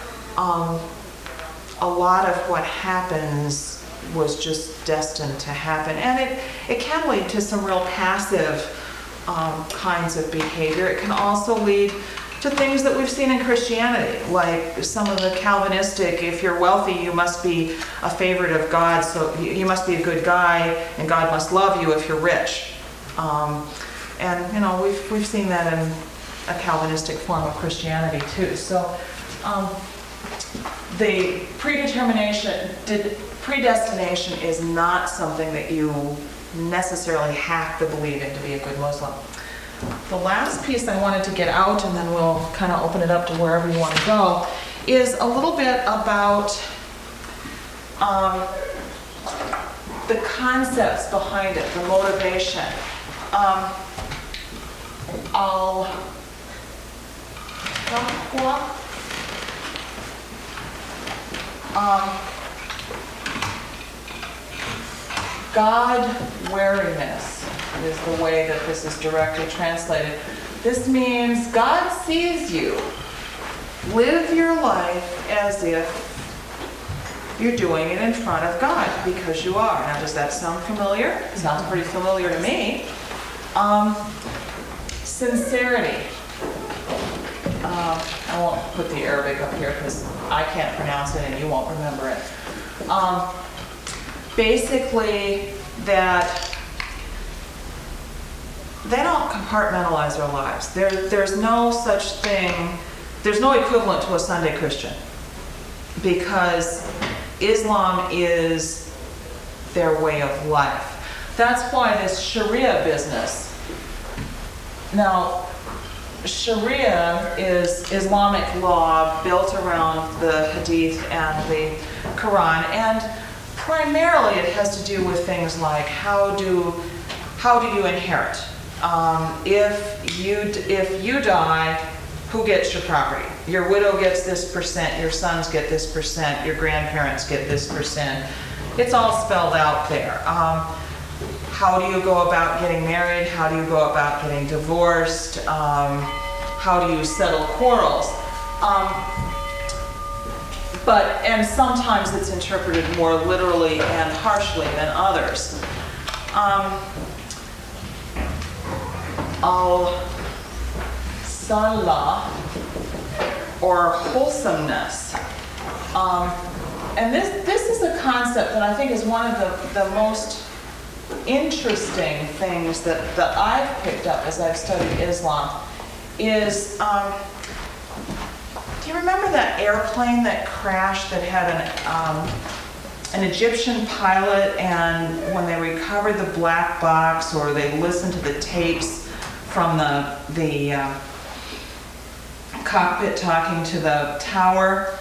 a lot of what happens was just destined to happen, and it can lead to some real passive kinds of behavior. It can also lead to things that we've seen in Christianity, like some of the Calvinistic, if you're wealthy, you must be a favorite of God, so you must be a good guy, and God must love you if you're rich. And we've seen that in a Calvinistic form of Christianity too. So the predestination is not something that you necessarily have to believe in to be a good Muslim. The last piece I wanted to get out, and then we'll kind of open it up to wherever you want to go, is a little bit about the concepts behind it, the motivation. God-wariness is the way that this is directly translated. This means God sees you. Live your life as if you're doing it in front of God, because you are. Now, does that sound familiar? It sounds pretty familiar to me. Sincerity. I won't put the Arabic up here because I can't pronounce it and you won't remember it. Basically, that they don't compartmentalize their lives. There's no such thing, there's no equivalent to a Sunday Christian, because Islam is their way of life. That's why this Sharia business. Now, Sharia is Islamic law built around the Hadith and the Quran, and primarily it has to do with things like how do you inherit? If you die, who gets your property? Your widow gets this percent, your sons get this percent, your grandparents get this percent. It's all spelled out there. How do you go about getting married? How do you go about getting divorced? How do you settle quarrels? And sometimes it's interpreted more literally and harshly than others. Al-Salah, or wholesomeness. And this is a concept that I think is one of the most interesting things that I've picked up as I've studied Islam is, do you remember that airplane that crashed that had an Egyptian pilot, and when they recovered the black box, or they listened to the tapes from the cockpit talking to the tower,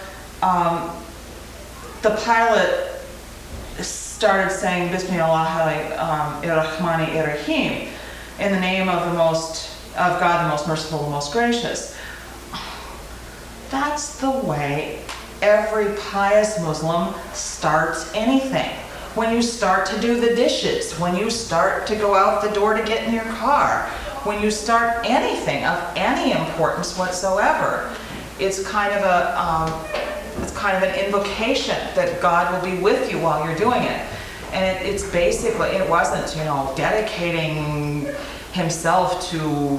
the pilot started saying Bismillah ar-Rahmani ar-Rahim, in the name of God, the most merciful, the most gracious. That's the way every pious Muslim starts anything. When you start to do the dishes, when you start to go out the door to get in your car, when you start anything of any importance whatsoever, it's kind of an invocation that God will be with you while you're doing it. And it wasn't, dedicating himself to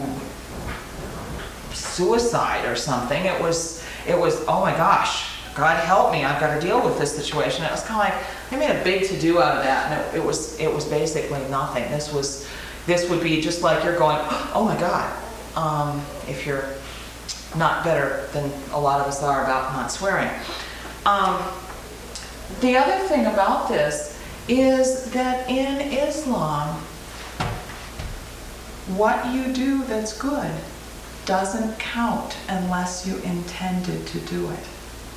suicide or something. It was, oh my gosh, God help me, I've got to deal with this situation. It was kind of like, they made a big to-do out of that, and it was basically nothing. This would be just like you're going, oh my God, if you're not better than a lot of us are about not swearing. the other thing about this is that in Islam, what you do that's good doesn't count unless you intended to do it.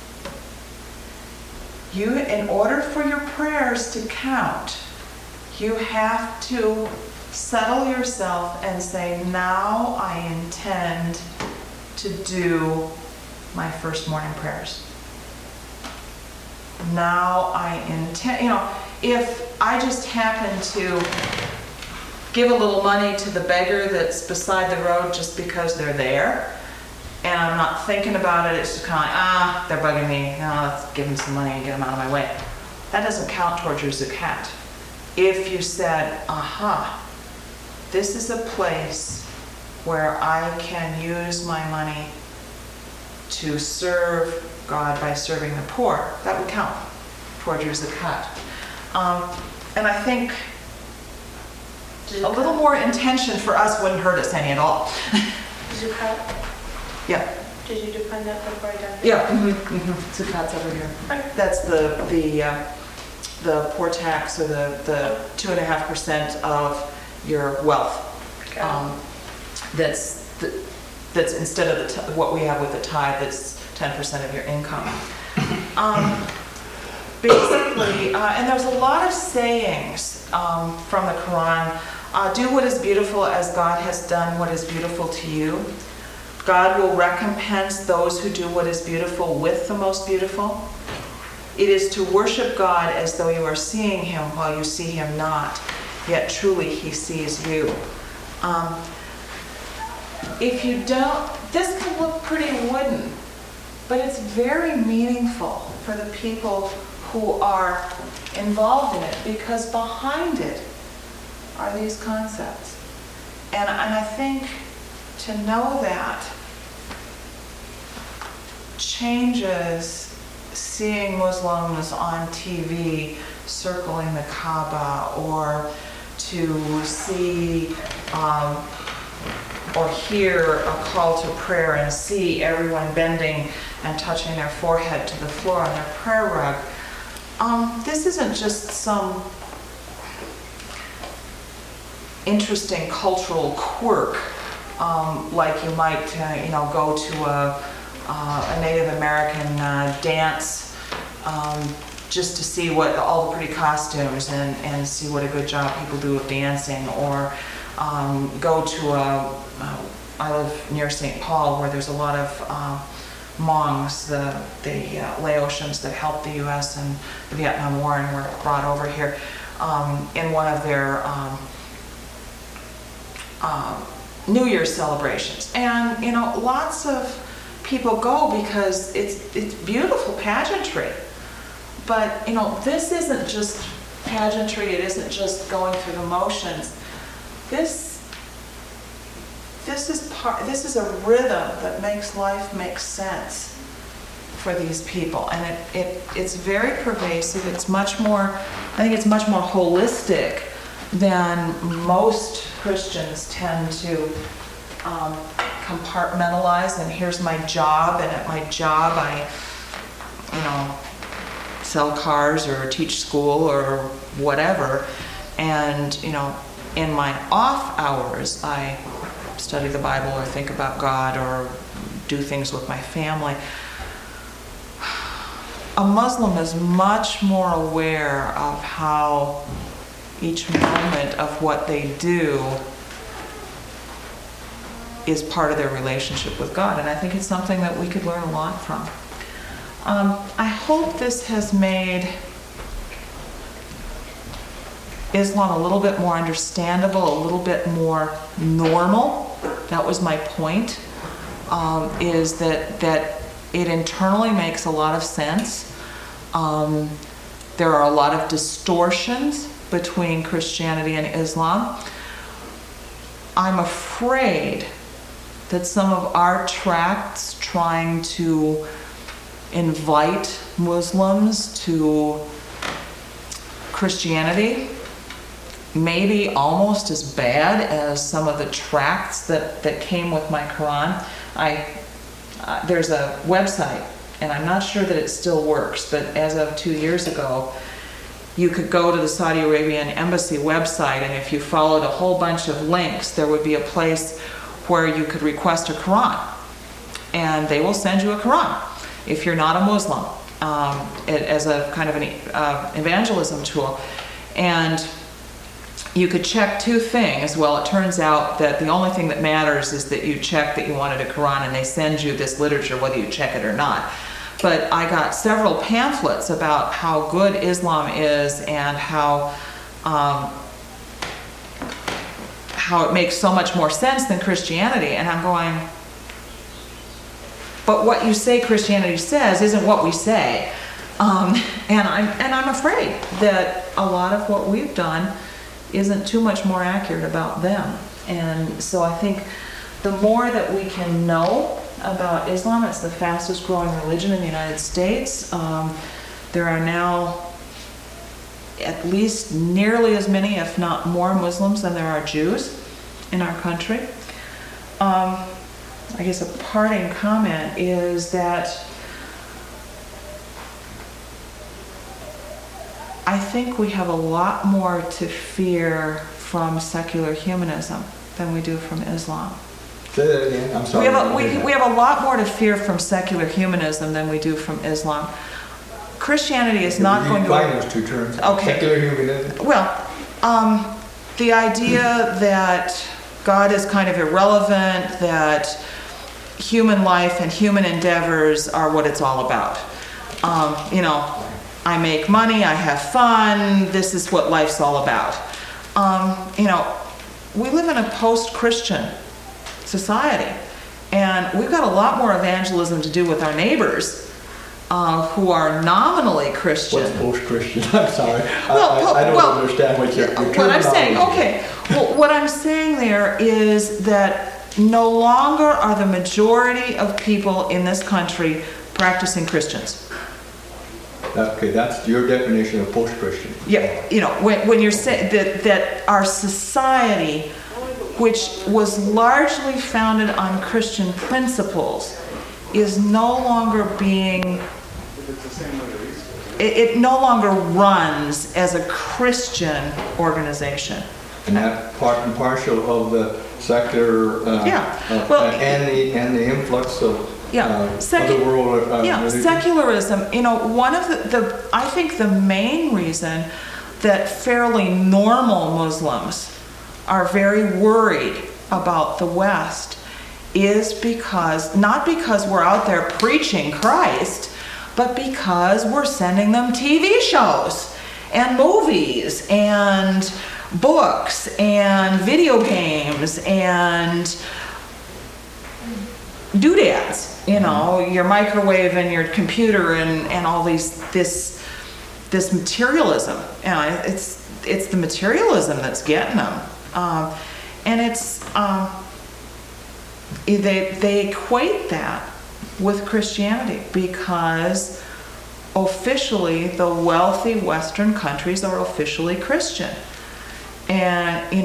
In order for your prayers to count, you have to settle yourself and say, now I intend to do my first morning prayers. Now I intend, if I just happen to give a little money to the beggar that's beside the road just because they're there, and I'm not thinking about it, it's just kind of like, they're bugging me, let's give them some money and get them out of my way. That doesn't count towards your zakat. If you said, this is a place where I can use my money to serve God by serving the poor, that would count towards your zakat. And I think a little more intention for us wouldn't hurt us any at all. Zakat? Yeah. Did you define that before I done? Yeah. Zakat's over here. Okay. That's the poor tax, or the 2.5% of your wealth. That's instead of what we have with the tithe, that's 10% of your income. Basically, and there's a lot of sayings from the Quran. Do what is beautiful as God has done what is beautiful to you. God will recompense those who do what is beautiful with the most beautiful. It is to worship God as though you are seeing Him while you see Him not, yet truly He sees you. If you don't, this can look pretty wooden, but it's very meaningful for the people who are involved in it, because behind it are these concepts. And I think to know that changes seeing Muslims on TV circling the Kaaba, or to see or hear a call to prayer and see everyone bending and touching their forehead to the floor on their prayer rug. This isn't just some interesting cultural quirk, like you might, go to a Native American dance just to see what all the pretty costumes and see what a good job people do of dancing, or go to I live near St. Paul, where there's a lot of Hmongs, the Laotians that helped the U.S. in the Vietnam War and were brought over here, in one of their New Year's celebrations. And lots of people go because it's beautiful pageantry. But this isn't just pageantry. It isn't just going through the motions. This is a rhythm that makes life make sense for these people, and it's very pervasive. It's much more, I think it's much more holistic than most Christians tend to compartmentalize. And here's my job, and at my job I sell cars or teach school or whatever, and in my off hours I study the Bible or think about God or do things with my family. A Muslim is much more aware of how each moment of what they do is part of their relationship with God, and I think it's something that we could learn a lot from. I hope this has made Islam a little bit more understandable, a little bit more normal. That was my point, is that it internally makes a lot of sense. There are a lot of distortions between Christianity and Islam. I'm afraid that some of our tracts trying to invite Muslims to Christianity may be almost as bad as some of the tracts that came with my Quran. There's a website and I'm not sure that it still works, but as of 2 years ago, you could go to the Saudi Arabian embassy website, and if you followed a whole bunch of links, there would be a place where you could request a Quran, and they will send you a Quran if you're not a Muslim, as a kind of an evangelism tool. And you could check two things. Well, it turns out that the only thing that matters is that you check that you wanted a Quran, and they send you this literature whether you check it or not. But I got several pamphlets about how good Islam is and how it makes so much more sense than Christianity. And I'm going, but what you say Christianity says isn't what we say. And I'm afraid that a lot of what we've done isn't too much more accurate about them. And so I think the more that we can know about Islam, it's the fastest growing religion in the United States. There are now at least nearly as many, if not more, Muslims than there are Jews in our country. I guess a parting comment is that I think we have a lot more to fear from secular humanism than we do from Islam. Say that again. I'm sorry. We have a lot more to fear from secular humanism than we do from Islam. Christianity is not going to... Define those two terms. Okay. Secular humanism. Well, the idea that God is kind of irrelevant, that human life and human endeavors are what it's all about. I make money, I have fun, this is what life's all about. We live in a post-Christian society, and we've got a lot more evangelism to do with our neighbors who are nominally Christian. What's post-Christian? I'm sorry. I don't understand what your what I'm saying. Okay. Well, what I'm saying there is that no longer are the majority of people in this country practicing Christians. Okay, that's your definition of post-Christian. Yeah, when you're saying that our society, which was largely founded on Christian principles, is no longer being... It no longer runs as a Christian organization. And that part and parcel of the secular and the influx of other world religion. Secularism. One of I think the main reason that fairly normal Muslims are very worried about the West is not because we're out there preaching Christ, but because we're sending them TV shows and movies and books and video games and doodads, your microwave and your computer and all this materialism. It's the materialism that's getting them, and it's they equate that with Christianity because officially the wealthy Western countries are officially Christian. And,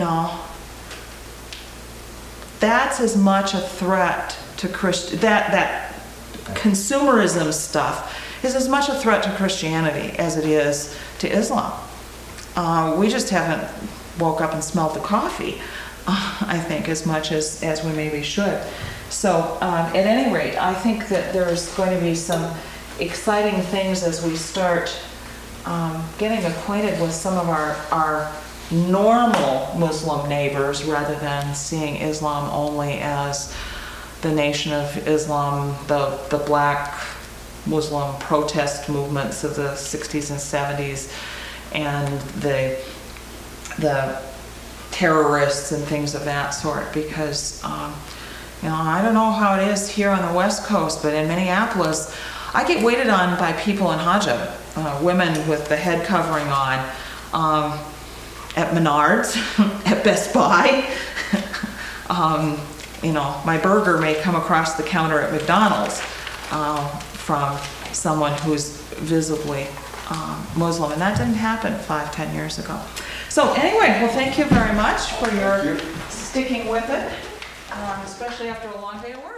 that's as much a threat to that consumerism stuff is as much a threat to Christianity as it is to Islam. We just haven't woke up and smelled the coffee, I think, as much as we maybe should. So, at any rate, I think that there's going to be some exciting things as we start getting acquainted with some of our normal Muslim neighbors rather than seeing Islam only as the Nation of Islam, the black Muslim protest movements of the 60s and 70s, and the terrorists and things of that sort, because I don't know how it is here on the West Coast, but in Minneapolis, I get waited on by people in hijab, women with the head covering on, at Menards, at Best Buy. My burger may come across the counter at McDonald's from someone who's visibly Muslim, and that didn't happen 5-10 years ago. So anyway, well, thank you very much for your sticking with it, especially after a long day of work.